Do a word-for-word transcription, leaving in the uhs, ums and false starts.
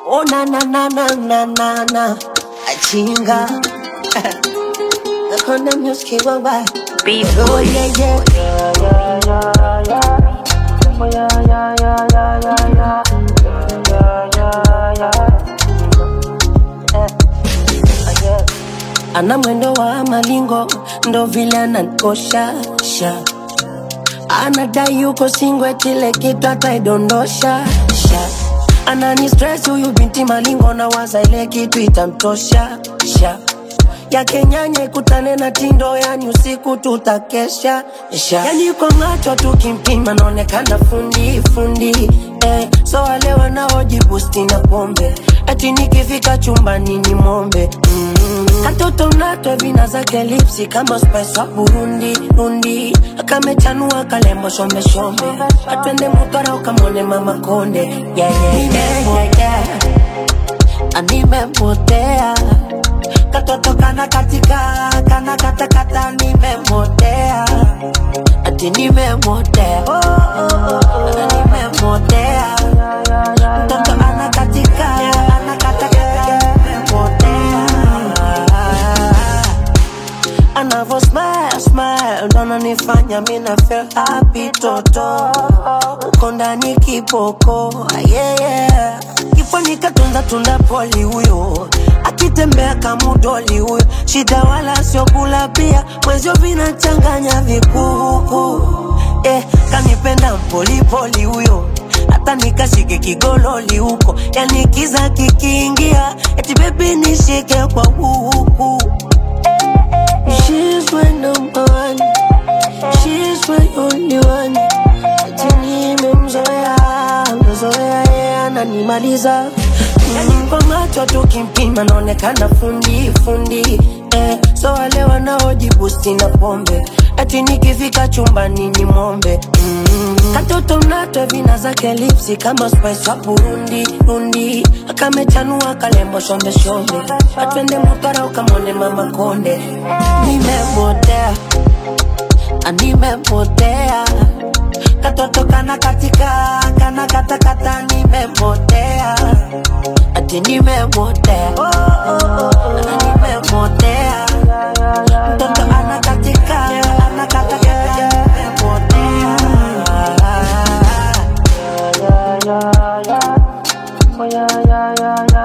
Oh na na na na na na na Achinga Nakona music wabaya Beat Oh Boy. yeah yeah Yeah, yeah, yeah, yeah. Oh yeah, yeah, yeah, yeah, yeah, yeah. Yeah, yeah, yeah, yeah. Yeah, yeah. Ana mwendo wa malingo ndo vile ananikosha sha. Anadai yuko singwe tile kitu ataidondosha sha. Anani stress huyu binti malingo na waza ile kitu itamtosha sha. Ya Kenyanya ikutane na tindo yani usiku tutakesha sha. Yani kwa macho tukimpima naonekana fundi fundi eh. So wale wanaojibusti na pombe ati nikifika chumbani ni mombe mm -hmm. Katoto mnatwe vina zake lipsi kama spice wa Burundi Rundi. Akamechanua kalembo shombe shombe atwende mutara ukamone mama konde yeah, yeah, yeah, yeah, yeah. Animepotea Katoto kana katika kana kata kata nimemotea ati nimemotea oh, oh, oh, nimemotea mtoto ana katika ana kata kata nimemotea anavo smile smile ndo ananifanya mina feel happy toto uko ndani kiboko yeah yeah kifani katunza tunda poli huyo akitembea kamudoli huyo shida wala sio kula pia mwezio vinachanganya vikuku eh kanipenda mpoli poli huyo hata nikashike kigololi huko yani kiza kikiingia eti baby nishike kwa huku. She's my number one, she's my only one. Ati nimemzoea, mzoea yeye ananimaliza. Yani kwa macho tukimpima naonekana fundi fundi eh. So wale wanaojibusti na pombe ati nikifika chumbani ni mombe mm -hmm. Katoto mnatwe vina zake lipsi kama spice wa Burundi Rundi. Akamechanua kalembo shombe shombe atwende mutara ukamone mama konde nimemotea animemotea katoto kana katika kana kata kata nimemotea ati nimemotea oh, oh, oh, nimemotea mtoto ana katika ana kata kata nimemotea Yeah, yeah, yeah. Oh yeah, yeah, yeah, yeah.